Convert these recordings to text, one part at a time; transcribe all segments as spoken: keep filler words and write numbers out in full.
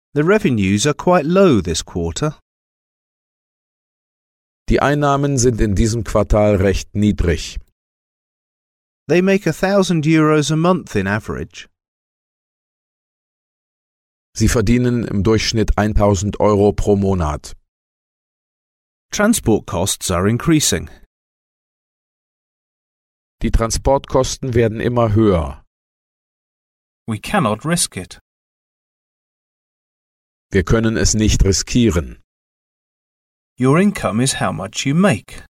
The revenues are quite low this quarter. Die Einnahmen sind in diesem Quartal recht niedrig. They make a thousand euros a month in average. Sie verdienen im Durchschnitt eintausend Euro pro Monat. Transport costs are increasing. Die Transportkosten werden immer höher. We cannot risk it. Wir können es nicht riskieren. Your income is how much you make.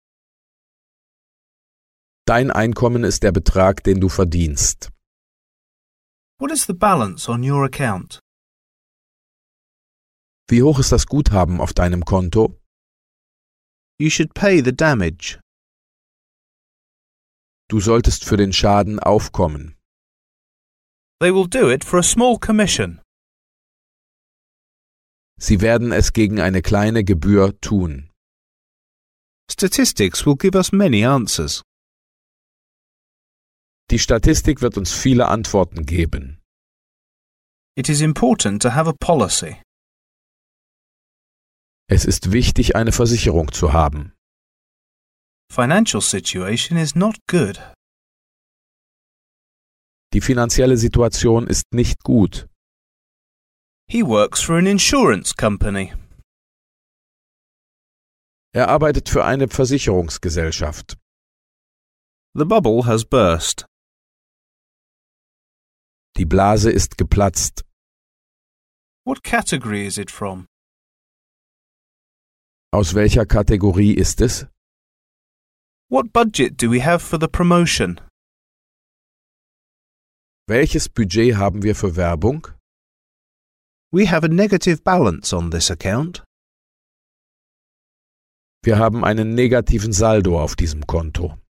Dein Einkommen ist der Betrag, den du verdienst. What is the balance on your account? Wie hoch ist das Guthaben auf deinem Konto? You should pay the damage. Du solltest für den Schaden aufkommen. They will do it for a small commission. Sie werden es gegen eine kleine Gebühr tun. Statistics will give us many answers. Die Statistik wird uns viele Antworten geben. It is important to have a policy. Es ist wichtig, eine Versicherung zu haben. Financial situation is not good. Die finanzielle Situation ist nicht gut. He works for an insurance company. Er arbeitet für eine Versicherungsgesellschaft. The bubble has burst. Die Blase ist geplatzt. What category is it from? Aus welcher Kategorie ist es? What budget do we have for the promotion? Welches Budget haben wir für Werbung? We have a negative balance on this account. Wir haben einen negativen Saldo auf diesem Konto.